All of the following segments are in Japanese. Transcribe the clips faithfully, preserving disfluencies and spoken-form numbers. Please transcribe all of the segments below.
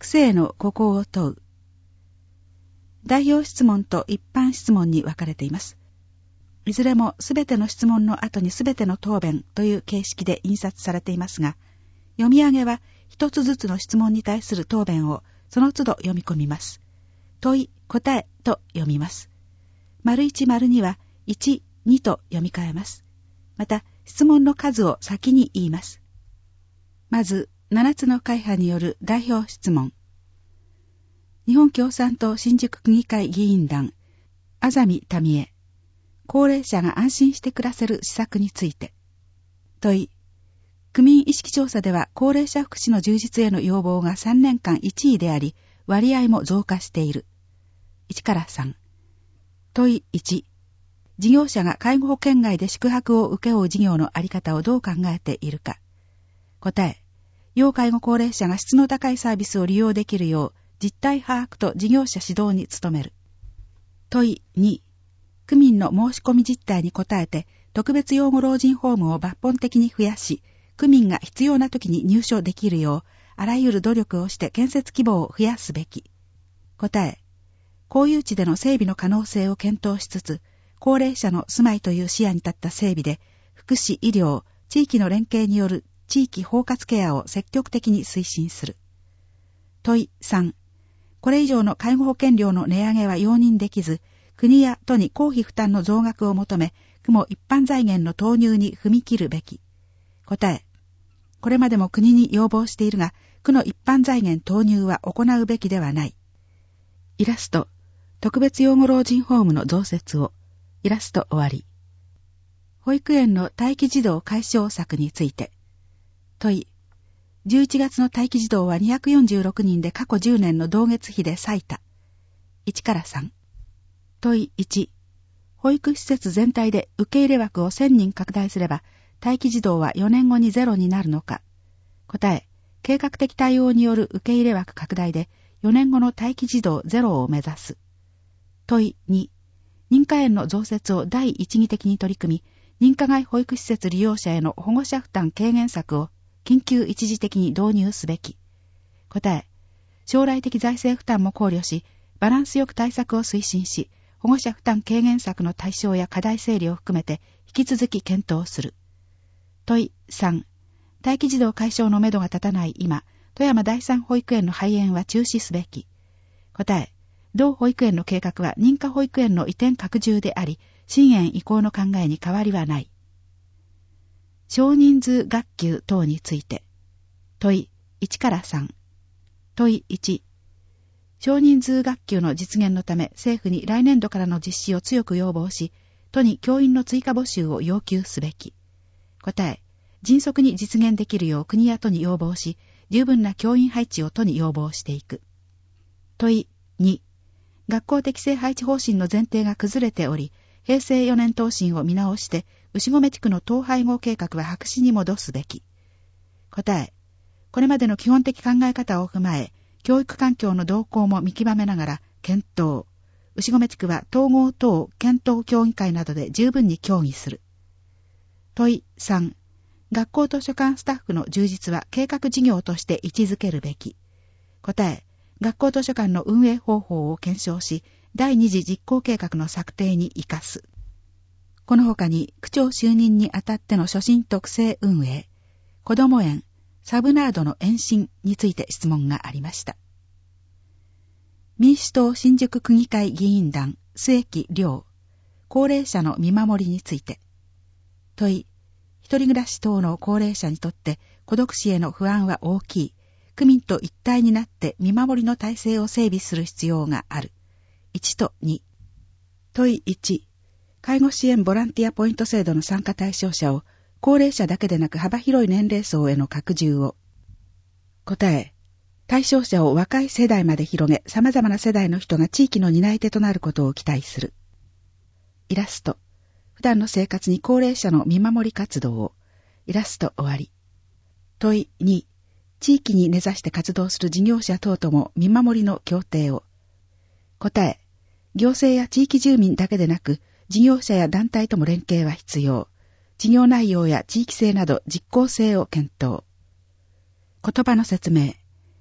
区政のここを問う。代表質問と一般質問に分かれています。いずれもすべての質問の後にすべての答弁という形式で印刷されていますが、読み上げは一つずつの質問に対する答弁をその都度読み込みます。問い、答えと読みます。丸一丸二は一、二と読み替えます。また、質問の数を先に言います。まず、七つの会派による代表質問。日本共産党新宿区議会議員団、安住民恵。高齢者が安心して暮らせる施策について。問い、区民意識調査では高齢者福祉の充実への要望がさんねんかんいちいであり、割合も増加している。いちからさん。問いいち。事業者が介護保険外で宿泊を請け負う事業のあり方をどう考えているか。答え、要介護高齢者が質の高いサービスを利用できるよう、実態把握と事業者指導に努める。問いに。区民の申し込み実態に応えて、特別養護老人ホームを抜本的に増やし、区民が必要な時に入所できるよう、あらゆる努力をして建設規模を増やすべき。答え、公有地での整備の可能性を検討しつつ、高齢者の住まいという視野に立った整備で、福祉、医療、地域の連携による地域包括ケアを積極的に推進する。問いさん。これ以上の介護保険料の値上げは容認できず、国や都に公費負担の増額を求め、区も一般財源の投入に踏み切るべき。答え、これまでも国に要望しているが、区の一般財源投入は行うべきではない。イラスト、特別養護老人ホームの増設を。イラスト終わり。保育園の待機児童解消策について。問い、じゅういちがつの待機児童はにひゃくよんじゅうろくにんで過去じゅうねんの同月比で最多。いちからさん。問いいち。保育施設全体で受け入れ枠をせんにん拡大すれば、待機児童はよねんごにゼロになるのか。答え、計画的対応による受け入れ枠拡大で、よねんごの待機児童ゼロを目指す。問いに。認可園の増設を第一義的に取り組み、認可外保育施設利用者への保護者負担軽減策を緊急一時的に導入すべき。答え、将来的財政負担も考慮し、バランスよく対策を推進し、保護者負担軽減策の対象や課題整理を含めて引き続き検討する。問いさん。待機児童解消のめどが立たない今、富山第三保育園の廃園は中止すべき。答え、同保育園の計画は認可保育園の移転拡充であり、新園移行の考えに変わりはない。少人数学級等について。問いいちからさん。問いいち。少人数学級の実現のため政府に来年度からの実施を強く要望し、都に教員の追加募集を要求すべき。答え、迅速に実現できるよう国や都に要望し、十分な教員配置を都に要望していく。問いに。学校適正配置方針の前提が崩れており、へいせいよねん答申を見直して、牛込地区の統廃合計画は白紙に戻すべき。答え、これまでの基本的考え方を踏まえ、教育環境の動向も見極めながら検討。牛込地区は統合等検討協議会などで十分に協議する。問いさん。学校図書館スタッフの充実は計画事業として位置づけるべき。答え、学校図書館の運営方法を検証し、第二次実行計画の策定に生かす。この他に区長就任にあたっての初心特性運営、子ども園、サブナードの延伸について質問がありました。民主党新宿区議会議員団末木亮、高齢者の見守りについて。問い、一人暮らし等の高齢者にとって孤独死への不安は大きい。区民と一体になって見守りの体制を整備する必要がある。いちとに。問いいち。介護支援ボランティアポイント制度の参加対象者を高齢者だけでなく幅広い年齢層への拡充を。答え、対象者を若い世代まで広げ、様々な世代の人が地域の担い手となることを期待する。イラスト。普段の生活に高齢者の見守り活動を。イラスト終わり。問いに。地域に根ざして活動する事業者等とも見守りの協定を。答え、行政や地域住民だけでなく、事業者や団体とも連携は必要。事業内容や地域性など実効性を検討。言葉の説明。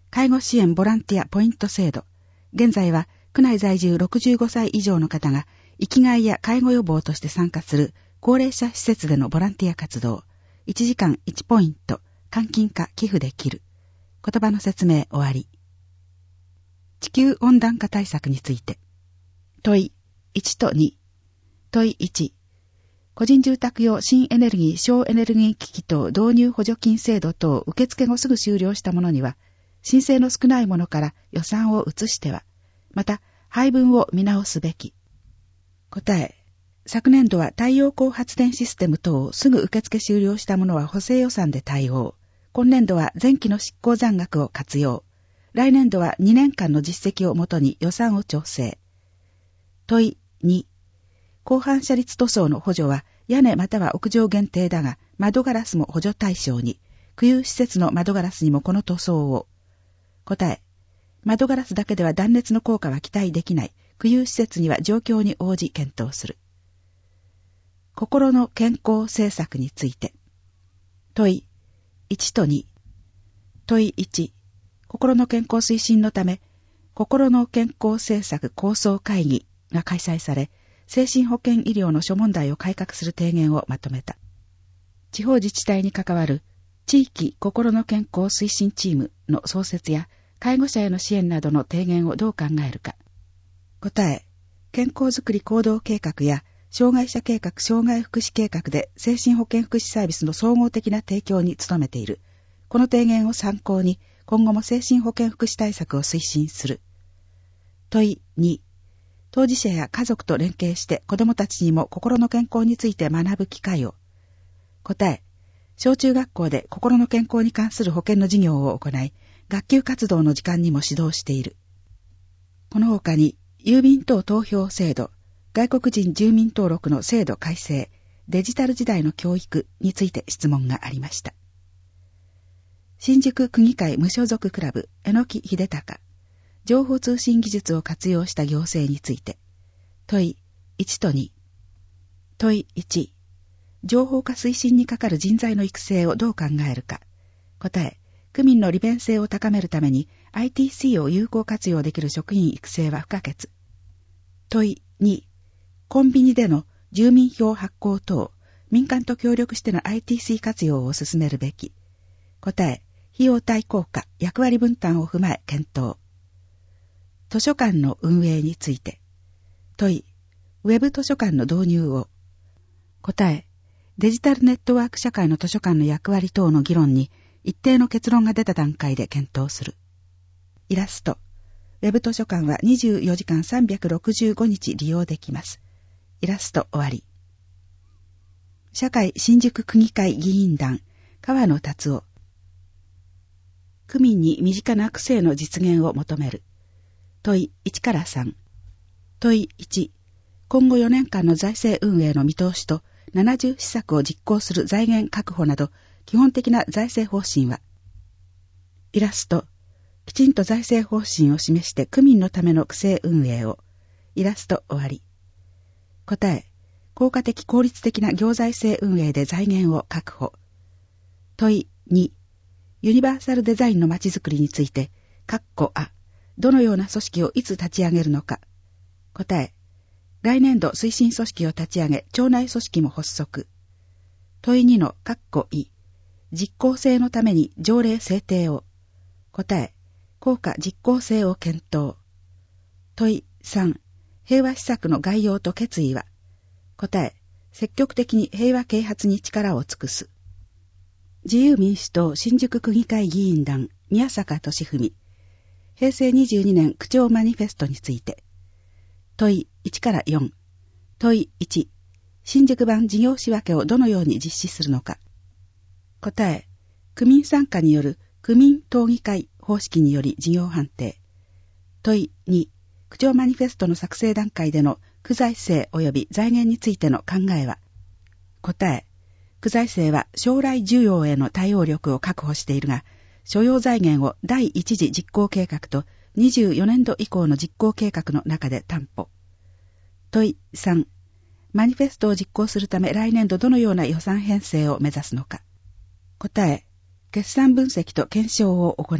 介護支援ボランティアポイント制度。現在は区内在住ろくじゅうごさい以上の方が生きがいや介護予防として参加する高齢者施設でのボランティア活動。いちじかんいちポイント、換金か寄付できる。言葉の説明終わり。地球温暖化対策について。問いいちとに。問いいち。個人住宅用新エネルギー省エネルギー機器等導入補助金制度等受付後すぐ終了したものには、申請の少ないものから予算を移しては、また配分を見直すべき。答え。昨年度は太陽光発電システム等をすぐ受付終了したものは補正予算で対応。今年度は前期の執行残額を活用。来年度はにねんかんの実績をもとに予算を調整。問いに。高反射率塗装の補助は屋根または屋上限定だが、窓ガラスも補助対象に。区有施設の窓ガラスにもこの塗装を。答え。窓ガラスだけでは断熱の効果は期待できない。区有施設には状況に応じ検討する。心の健康政策について。問いいちとに。問いいち。心の健康推進のため、心の健康政策構想会議が開催され、精神保健医療の諸問題を改革する提言をまとめた。地方自治体に関わる地域心の健康推進チームの創設や介護者への支援などの提言をどう考えるか。答え。健康づくり行動計画や障害者計画障害福祉計画で精神保健福祉サービスの総合的な提供に努めている。この提言を参考に今後も精神保健福祉対策を推進する。問いに。当事者や家族と連携して子どもたちにも心の健康について学ぶ機会を。答え。小中学校で心の健康に関する保健の授業を行い、学級活動の時間にも指導している。この他に、郵便等投票制度、外国人住民登録の制度改正、デジタル時代の教育について質問がありました。新宿区議会無所属クラブ、榎木秀隆、情報通信技術を活用した行政について。問いいちとに。問いいち。情報化推進にかかる人材の育成をどう考えるか。答え。区民の利便性を高めるために アイティーシー を有効活用できる職員育成は不可欠。問いに。コンビニでの住民票発行等、民間と協力しての アイティーシー 活用を進めるべき。答え。費用対効果、役割分担を踏まえ検討。図書館の運営について。問い。ウェブ図書館の導入を。答え。デジタルネットワーク社会の図書館の役割等の議論に一定の結論が出た段階で検討する。イラスト。ウェブ図書館はにじゅうよじかんさんびゃくろくじゅうごにち利用できます。イラスト終わり。社会新宿区議会議員団、川野達夫。区民に身近な区政の実現を求める。問いいちからさん。問いいち。今後よねんかんの財政運営の見通しとななじゅう施策を実行する財源確保など基本的な財政方針は。イラスト。きちんと財政方針を示して区民のための区政運営を。イラスト終わり。答え。効果的効率的な行財政運営で財源を確保。問いに。ユニバーサルデザインのまちづくりについて、括弧あ、どのような組織をいつ立ち上げるのか。答え。来年度推進組織を立ち上げ、町内組織も発足。問いにの括弧い、実効性のために条例制定を。答え。効果実効性を検討。問いさん、平和施策の概要と決意は。答え。積極的に平和啓発に力を尽くす。自由民主党新宿区議会議員団宮坂俊文。平成にじゅうにねん区長マニフェストについて。問いいちからよん。問いいち。新宿版事業仕分けをどのように実施するのか。答え。区民参加による区民討議会方式により事業判定。問いに。区長マニフェストの作成段階での区財政及び財源についての考えは。答え。区財政は将来需要への対応力を確保しているが、所要財源を第一次実行計画とにじゅうよねんど以降の実行計画の中で担保。問いさん。マニフェストを実行するため来年度どのような予算編成を目指すのか。答え。決算分析と検証を行い、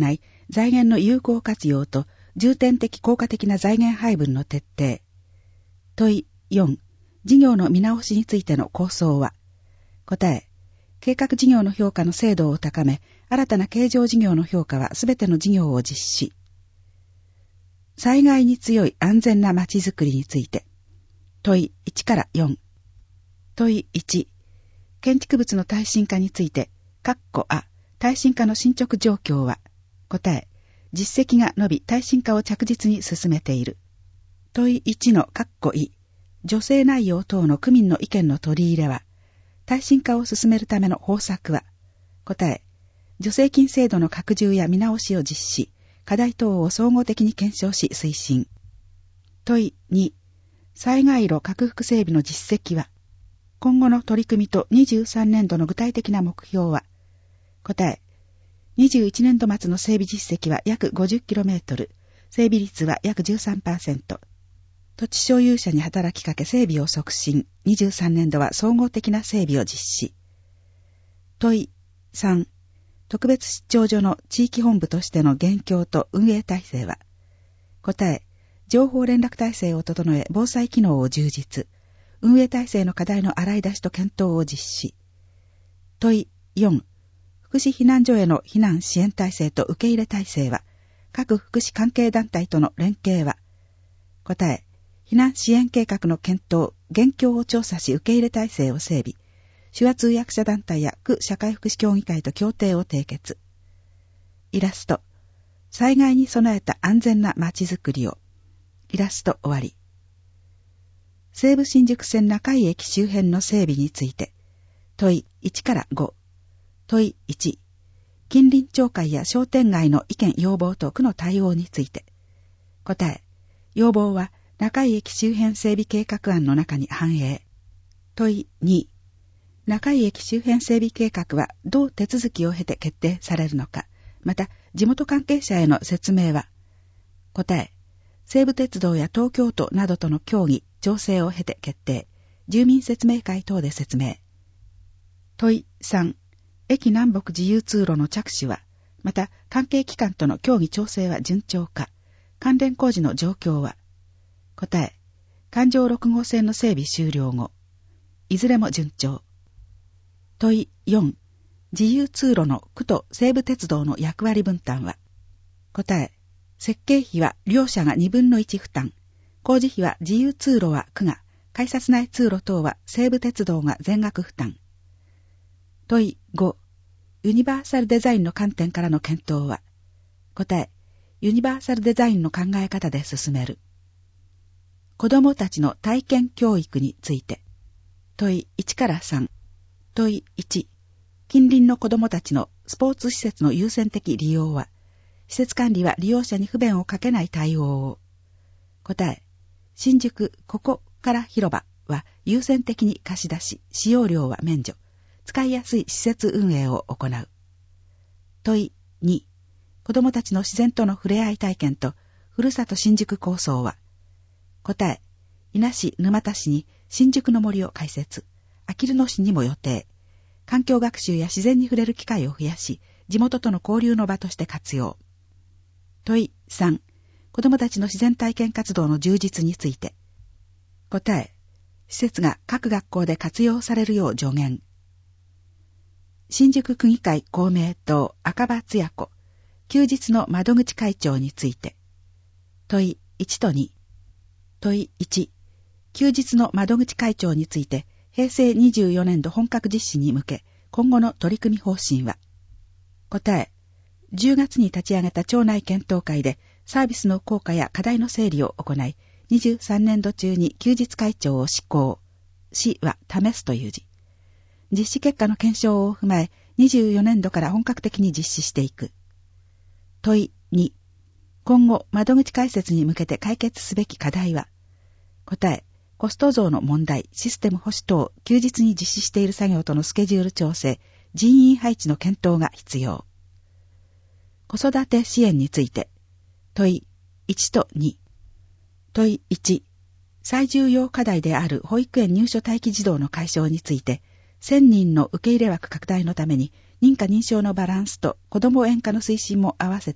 財源の有効活用と重点的効果的な財源配分の徹底。問いよん、事業の見直しについての構想は。答え、計画事業の評価の精度を高め、新たな経常事業の評価はすべての事業を実施。災害に強い安全なまちづくりについて。問いいちからよん。問いいち、建築物の耐震化について、括弧あ、耐震化の進捗状況は。答え、実績が伸び耐震化を着実に進めている。問いいちの括弧い、助成内容等の区民の意見の取り入れは。耐震化を進めるための方策は。答え、助成金制度の拡充や見直しを実施、課題等を総合的に検証し推進。問いに、災害路拡幅整備の実績は。今後の取り組みとにじゅうさんねんどの具体的な目標は。答え、にじゅういちねんど末の整備実績は約 ごじゅっキロメートル、整備率は約 じゅうさんパーセント。土地所有者に働きかけ整備を促進、にじゅうさんねんどは総合的な整備を実施。問いさん、特別出張所の地域本部としての現況と運営体制は。答え、情報連絡体制を整え、防災機能を充実。運営体制の課題の洗い出しと検討を実施。問いよん、福祉避難所への避難支援体制と受け入れ体制は。各福祉関係団体との連携は。答え、避難支援計画の検討、現況を調査し受け入れ体制を整備。手話通訳者団体や区社会福祉協議会と協定を締結。イラスト。災害に備えた安全なまちづくりを。イラスト終わり。西武新宿線中井駅周辺の整備について。問いいちからご。問いいち。近隣町会や商店街の意見要望と区の対応について。答え。要望は中井駅周辺整備計画案の中に反映。問いに。中井駅周辺整備計画はどう手続きを経て決定されるのか。また、地元関係者への説明は。答え。西武鉄道や東京都などとの協議、調整を経て決定。住民説明会等で説明。問いさん。駅南北自由通路の着手は、また関係機関との協議調整は順調か。関連工事の状況は。答え。環状ろく号線の整備終了後。いずれも順調。問いよん。自由通路の区と西武鉄道の役割分担は。答え。設計費は両者がにぶんのいち負担。工事費は自由通路は区が、改札内通路等は西武鉄道が全額負担。問いご。ユニバーサルデザインの観点からの検討は。答え。ユニバーサルデザインの考え方で進める。子どもたちの体験教育について。問いいちからさん。問いいち。近隣の子どもたちのスポーツ施設の優先的利用は。施設管理は利用者に不便をかけない対応を。答え。新宿ここから広場は優先的に貸し出し、使用料は免除。使いやすい施設運営を行う。問いに。子どもたちの自然との触れ合い体験と、ふるさと新宿構想は。答え。伊那市沼田市に新宿の森を開設。あきる野市にも予定。環境学習や自然に触れる機会を増やし、地元との交流の場として活用。問いさん。子どもたちの自然体験活動の充実について。答え。施設が各学校で活用されるよう助言。新宿区議会公明党赤羽つや子。休日の窓口会長について。問いいちとに。問いいち。休日の窓口会長について、へいせいにじゅうよねんど本格実施に向け、今後の取り組み方針は。答え。じゅうがつに立ち上げた町内検討会で、サービスの効果や課題の整理を行い、にじゅうさんねんど中に休日会長を施行。しは試すという字。実施結果の検証を踏まえ、にじゅうよねんどから本格的に実施していく。問いに。今後、窓口開設に向けて解決すべき課題は。答え。コスト増の問題、システム保守等、休日に実施している作業とのスケジュール調整、人員配置の検討が必要。子育て支援について。問いいちとに。問いいち。最重要課題である保育園入所待機児童の解消について、せんにんの受け入れ枠拡大のために、認可認証のバランスと子ども園化の推進も合わせて、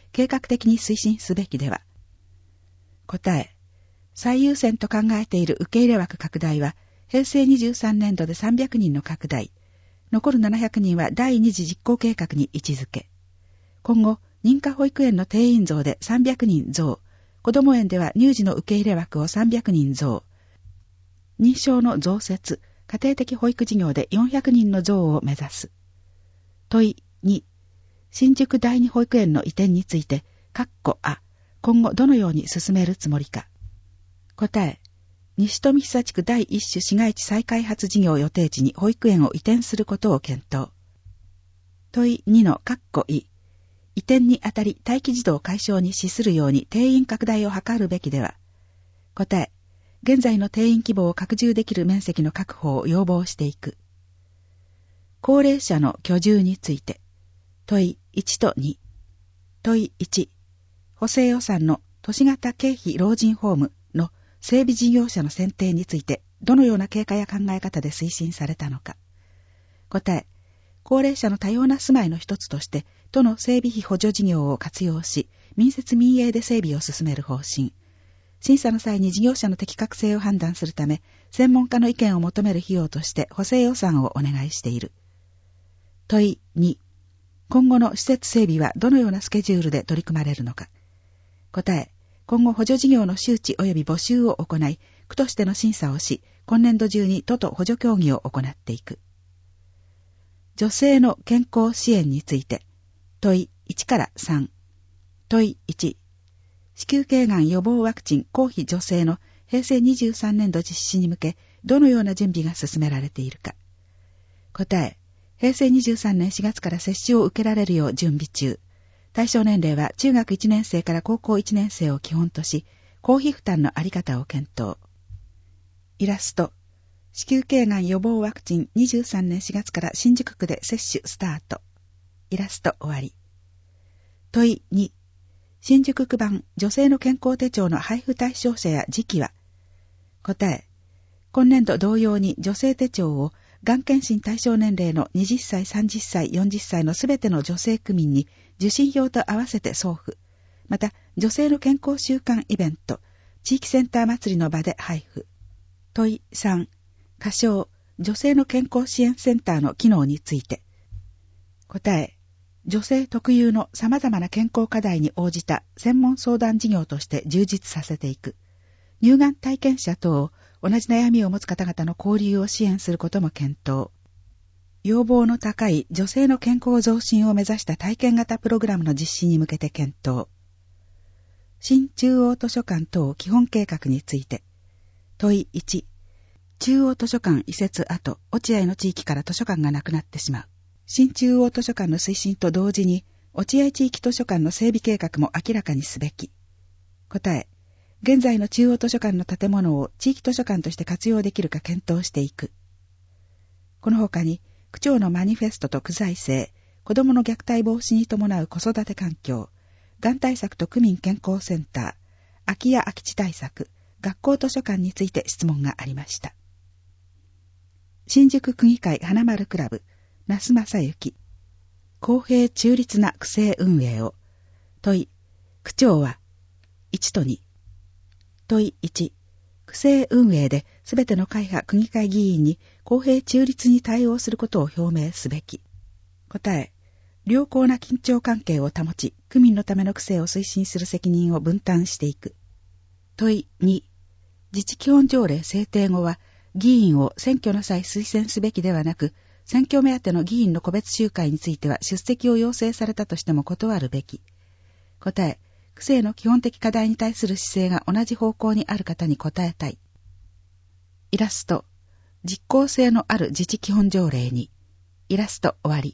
計画的に推進すべきでは。答え、最優先と考えている受け入れ枠拡大は、平成にじゅうさんねんどでさんびゃくにんの拡大、残るななひゃくにんは第二次実行計画に位置づけ、今後、認可保育園の定員増でさんびゃくにん増、子ども園では乳児の受け入れ枠をさんびゃくにん増、認証の増設、家庭的保育事業でよんひゃくにんの増を目指す。問いに、新宿第二保育園の移転について、括弧あ、今後どのように進めるつもりか。答え、西富久地区第一種市街地再開発事業予定地に保育園を移転することを検討。問いにの括弧い、移転にあたり待機児童解消に資するように定員拡大を図るべきでは。答え、現在の定員規模を拡充できる面積の確保を要望していく。高齢者の居住について。問いいちとに。問いいち。補正予算の都市型経費老人ホームの整備事業者の選定についてどのような経過や考え方で推進されたのか。答え、高齢者の多様な住まいの一つとして都の整備費補助事業を活用し、民設民営で整備を進める方針。審査の際に事業者の適格性を判断するため、専門家の意見を求める費用として補正予算をお願いしている。問いに、今後の施設整備はどのようなスケジュールで取り組まれるのか。答え、今後補助事業の周知及び募集を行い、区としての審査をし、今年度中に都と補助協議を行っていく。女性の健康支援について、問いいちからさん。問いいち。子宮頸がん予防ワクチン公費助成の平成にじゅうさんねんど実施に向け、どのような準備が進められているか。答え、平成にじゅうさんねんしがつから接種を受けられるよう準備中。対象年齢は中学いちねん生から高校いちねん生を基本とし、公費負担のあり方を検討。イラスト。子宮頸がん予防ワクチンにじゅうさんねんしがつから新宿区で接種スタート。イラスト終わり。問いに。新宿区版女性の健康手帳の配布対象者や時期は。答え。今年度同様に女性手帳をがん検診対象年齢のはたち、さんじゅっさい、よんじゅっさいのすべての女性区民に受診票と合わせて送付。また、女性の健康週間イベント、地域センター祭りの場で配布。問いさん。仮称、女性の健康支援センターの機能について。答え。女性特有の様々な健康課題に応じた専門相談事業として充実させていく。乳がん体験者等を同じ悩みを持つ方々の交流を支援することも検討。要望の高い女性の健康増進を目指した体験型プログラムの実施に向けて検討。新中央図書館等基本計画について。問いいち。中央図書館移設後、落合の地域から図書館がなくなってしまう。新中央図書館の推進と同時に、落合地域図書館の整備計画も明らかにすべき。答え。現在の中央図書館の建物を地域図書館として活用できるか検討していく。この他に、区長のマニフェストと区財政、子どもの虐待防止に伴う子育て環境、がん対策と区民健康センター、空き家空き地対策、学校図書館について質問がありました。新宿区議会花丸クラブ、那須正幸。公平中立な区政運営を。問い、区長は、いちとに。問いいち。区政運営で、すべての会派区議会議員に公平中立に対応することを表明すべき。答え、良好な緊張関係を保ち、区民のための区政を推進する責任を分担していく。問いに。自治基本条例制定後は、議員を選挙の際推薦すべきではなく、選挙目当ての議員の個別集会については出席を要請されたとしても断るべき。答え、区政の基本的課題に対する姿勢が同じ方向にある方に答えたい。イラスト、実効性のある自治基本条例に。イラスト終わり。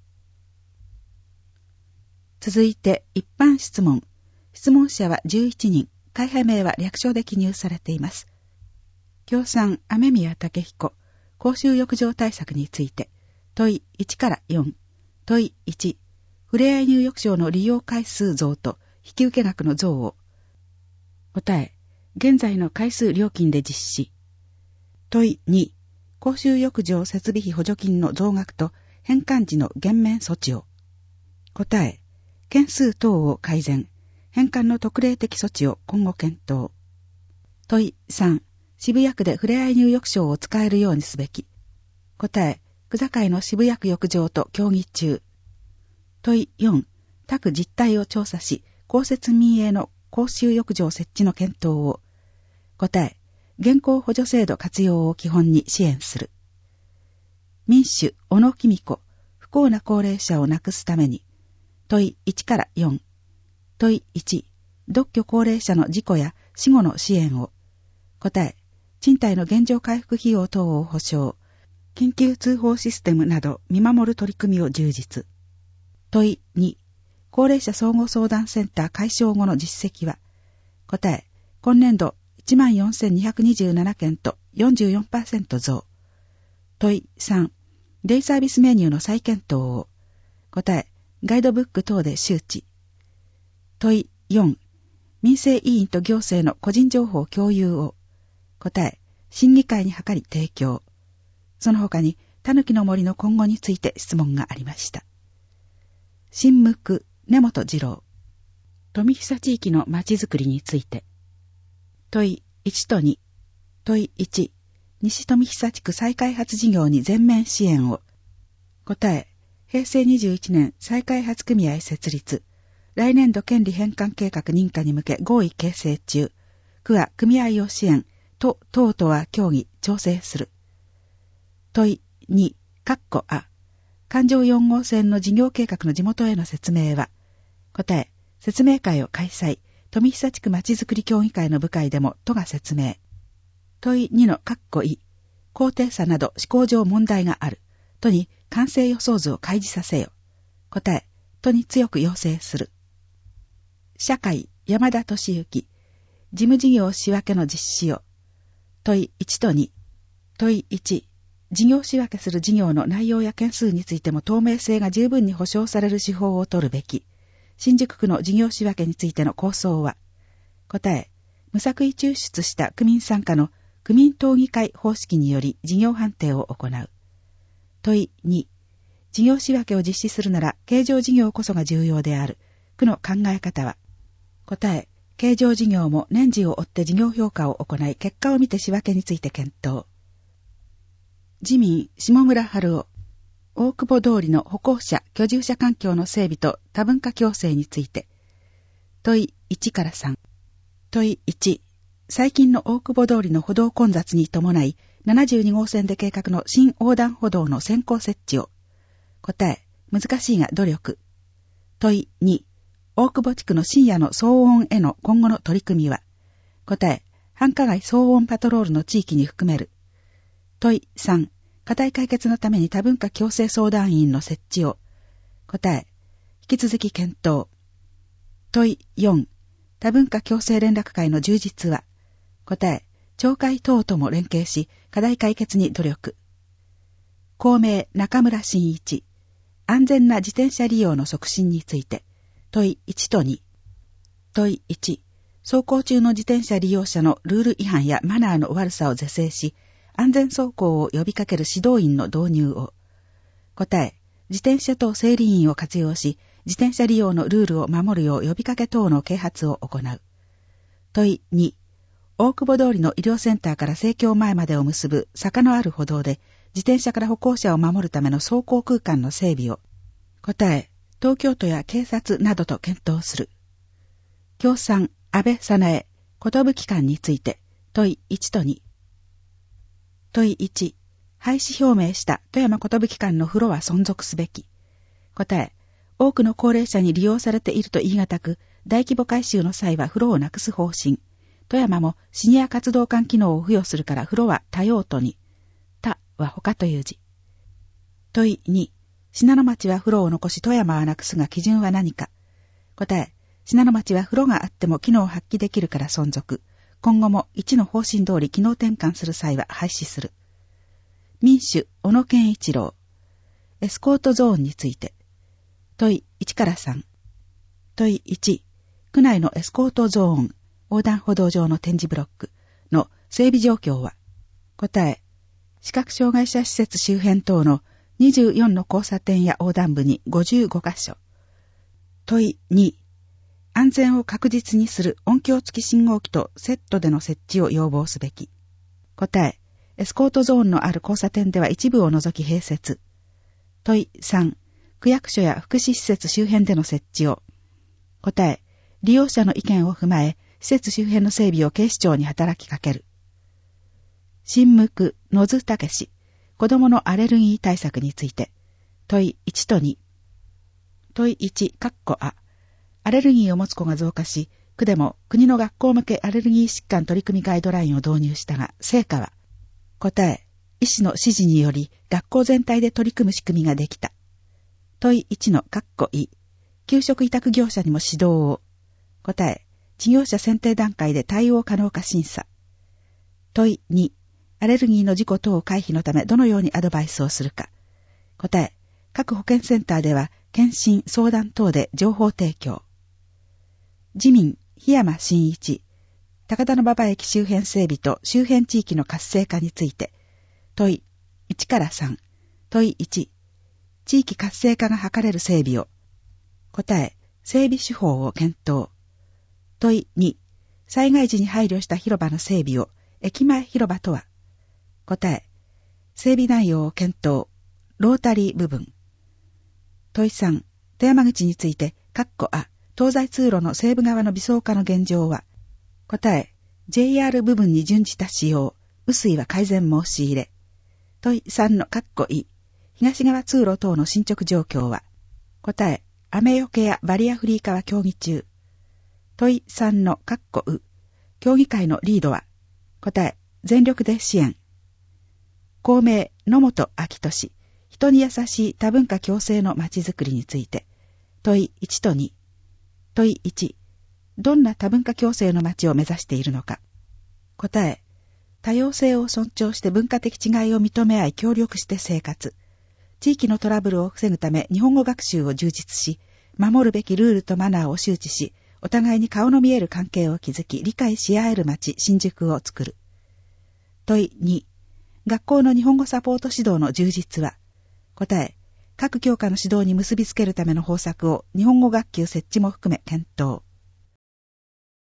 続いて一般質問。質問者はじゅういちにん、会派名は略称で記入されています。共産雨宮武彦、公衆浴場対策について。問いいちからよん。問いいち。ふれあい入浴場の利用回数増と引き受け額の増を。答え、現在の回数料金で実施。問いに。公衆浴場設備費補助金の増額と返還時の減免措置を。答え、 件数等を改善、返還の特例的措置を今後検討。問いさん、渋谷区でふれあい入浴場を使えるようにすべき。答え、区境の渋谷区浴場と協議中。問いよん、他区実態を調査し、公設民営の公衆浴場設置の検討を。答え、現行補助制度活用を基本に支援する。民主、小野公子、不幸な高齢者をなくすために。問いいちからよん。問いいち、独居高齢者の事故や死後の支援を。答え、賃貸の現状回復費用等を保証、緊急通報システムなど見守る取り組みを充実。問いに、高齢者総合相談センター解消後の実績は。答え、今年度 いちまんよんせんにひゃくにじゅうなな 件と よんじゅうよんパーセント 増。問いさん、デイサービスメニューの再検討を。答え、ガイドブック等で周知。問いよん、民生委員と行政の個人情報共有を。答え、審議会に諮り提供。その他に、たぬきの森の今後について質問がありました。新無垢、根本二郎。富久地域のまちづくりについて。問いいちとに。問いいち、西富久地区再開発事業に全面支援を。答え、へいせいにじゅういちねん再開発組合設立。来年度権利返還計画認可に向け合意形成中。区は組合を支援、都等とは協議、調整する。問いに、括弧あ。環状よん号線の事業計画の地元への説明は。答え、説明会を開催。富久地区まちづくり協議会の部会でも都が説明。問いにの括弧い。高低差など施行上問題がある。都に完成予想図を開示させよ。答え、都に強く要請する。社会、山田俊之。事務事業仕分けの実施を。問いいちとに。問いいち。事業仕分けする事業の内容や件数についても透明性が十分に保証される手法を取るべき。新宿区の事業仕分けについての構想は。答え、無作為抽出した区民参加の区民討議会方式により事業判定を行う。問いに。事業仕分けを実施するなら経常事業こそが重要である。区の考え方は。答え、経常事業も年次を追って事業評価を行い、結果を見て仕分けについて検討。自民、下村春夫。大久保通りの歩行者、居住者環境の整備と多文化共生について。問いいちからさん。問いいち。最近の大久保通りの歩道混雑に伴い、ななじゅうに号線で計画の新横断歩道の先行設置を。答え、難しいが努力。問いに。大久保地区の深夜の騒音への今後の取り組みは。答え、繁華街騒音パトロールの地域に含める。問いさん、課題解決のために多文化共生相談員の設置を。答え、引き続き検討。問いよん、多文化共生連絡会の充実は。答え、町会等とも連携し、課題解決に努力。公明中村真一、安全な自転車利用の促進について。問いいちとに。問いいち、走行中の自転車利用者のルール違反やマナーの悪さを是正し、安全走行を呼びかける指導員の導入を。答え、自転車と整理員を活用し、自転車利用のルールを守るよう呼びかけ等の啓発を行う。問いに、大久保通りの医療センターから生協前までを結ぶ坂のある歩道で、自転車から歩行者を守るための走行空間の整備を。答え、東京都や警察などと検討する。共産、安倍早苗、寿館について、問いいちとに。問いいち、廃止表明した富山寿館の風呂は存続すべき。答え、多くの高齢者に利用されていると言い難く、大規模改修の際は風呂をなくす方針。富山もシニア活動館機能を付与するから風呂は多用途に。他は他という字。問いに、信濃町は風呂を残し富山はなくすが基準は何か。答え、信濃町は風呂があっても機能を発揮できるから存続。今後も一の方針通り機能転換する際は廃止する。民主、小野健一郎。エスコートゾーンについて。問いいちからさん。問いいち、区内のエスコートゾーン、横断歩道上の展示ブロックの整備状況は。答え、視覚障害者施設周辺等のにじゅうよんの交差点や横断部にごじゅうごかしょ。 問いに、安全を確実にする音響付き信号機とセットでの設置を要望すべき。答え、エスコートゾーンのある交差点では一部を除き併設。問いさん、区役所や福祉施設周辺での設置を。答え、利用者の意見を踏まえ、施設周辺の整備を警視庁に働きかける。新無垢野津武史、子供のアレルギー対策について。問いいちとに。問いいち、括弧あ。アレルギーを持つ子が増加し、区でも国の学校向けアレルギー疾患取り組みガイドラインを導入したが、成果は。答え、医師の指示により学校全体で取り組む仕組みができた。問いいちの括弧い。給食委託業者にも指導を。答え、事業者選定段階で対応可能か審査。問いに、アレルギーの事故等回避のためどのようにアドバイスをするか。答え、各保健センターでは検診、相談等で情報提供。自民、檜山真一、高田馬場駅周辺整備と周辺地域の活性化について。問いいちからさん。問いいち、地域活性化が図れる整備を。答え、整備手法を検討。問いに、災害時に配慮した広場の整備を。駅前広場とは。答え、整備内容を検討。ロータリー部分。問いさん、富山口について、括弧あ、東西通路の西部側の微走化の現状は。答え、ジェイアール 部分に準じた使用。雨水は改善申し入れ。問いさんの括弧い、東側通路等の進捗状況は。答え、雨よけやバリアフリー化は協議中。問いさんの括弧う、協議会のリードは。答え、全力で支援。公明、野本昭俊、人に優しい多文化共生のまちづくりについて。問いいちとに。問いいち、どんな多文化共生の街を目指しているのか。答え、多様性を尊重して文化的違いを認め合い協力して生活。地域のトラブルを防ぐため日本語学習を充実し、守るべきルールとマナーを周知し、お互いに顔の見える関係を築き、理解し合える街、新宿を作る。問いに、学校の日本語サポート指導の充実は。答え、各教科の指導に結びつけるための方策を日本語学級設置も含め検討。